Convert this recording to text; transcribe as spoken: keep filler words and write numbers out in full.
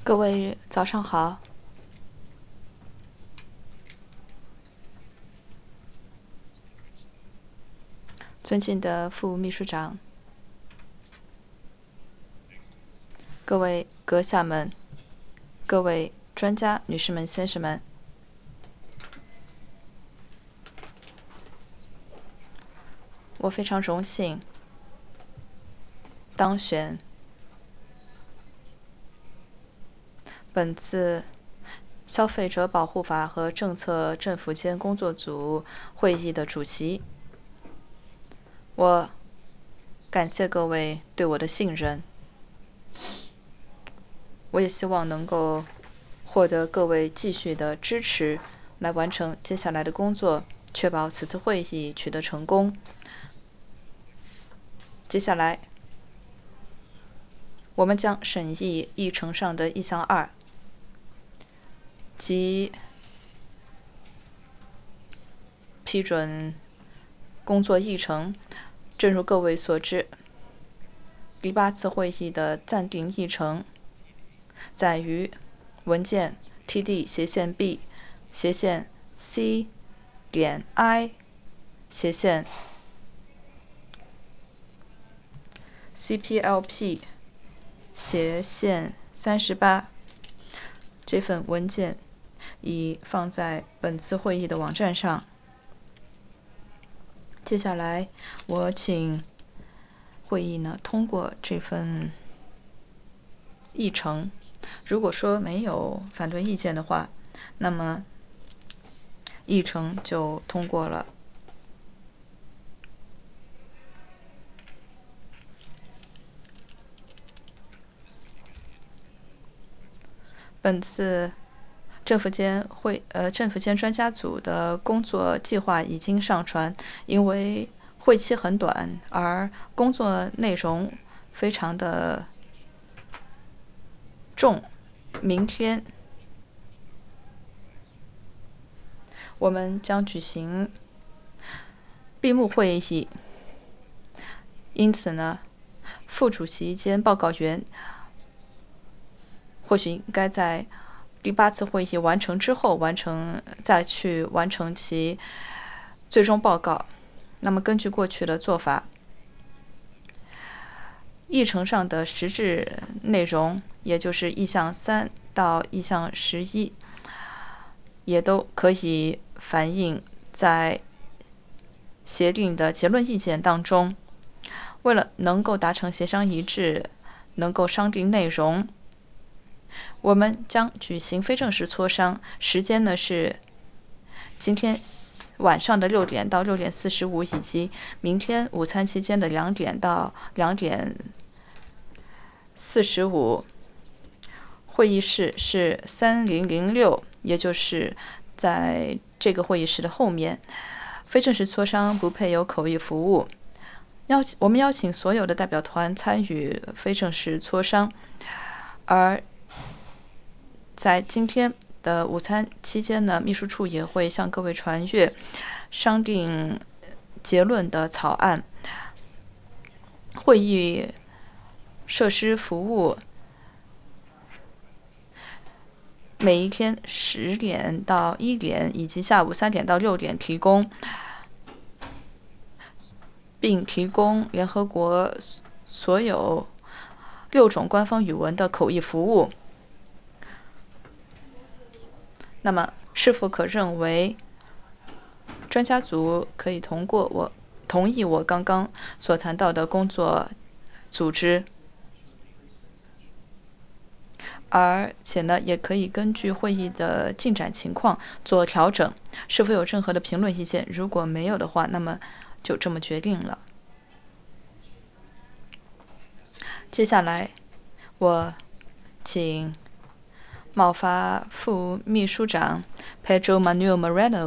各位早上好，尊敬的副秘书长，各位阁下们，各位专家女士们、先生们，我非常荣幸当选本次消费者保护法和政策政府间工作组会议的主席。我感谢各位对我的信任，我也希望能够获得各位继续的支持，来完成接下来的工作，确保此次会议取得成功。接下来，我们将审议议程上的议项二，即批准工作议程。正如各位所知，第八次会议的暂定议程在于文件 T D 斜线 B 斜线 C 点 I 斜线 C P L P 斜线三十八这份文件已放在本次会议的网站上。接下来，我请会议呢通过这份议程。如果说没有反对意见的话，那么议程就通过了。本次政府间会呃政府间专家组的工作计划已经上传，因为会期很短，而工作内容非常的重。明天我们将举行闭幕会议，因此呢，副主席兼报告员或许应该在第八次会议完成之后完成，再去完成其最终报告。那么根据过去的做法，议程上的实质内容，也就是议项三到议项十一，也都可以反映在协定的结论意见当中。为了能够达成协商一致，能够商定内容，我们将举行非正式磋商，时间呢是今天晚上的六点到六点四十五，以及明天午餐期间的两点到两点四十五。会议室是三零零六，也就是在这个会议室的后面。非正式磋商不配有口译服务。邀我们邀请所有的代表团参与非正式磋商，而在今天的午餐期间呢，秘书处也会向各位传阅商定结论的草案。会议设施服务每一天十点到一点，以及下午三点到六点提供，并提供联合国所有六种官方语文的口译服务。那么，是否可认为专家组可以通过我同意我刚刚所谈到的工作组织？而且呢，也可以根据会议的进展情况做调整。是否有任何的评论意见？如果没有的话，那么就这么决定了。接下来，我请贸发副秘书长 Pedro Manuel Moreno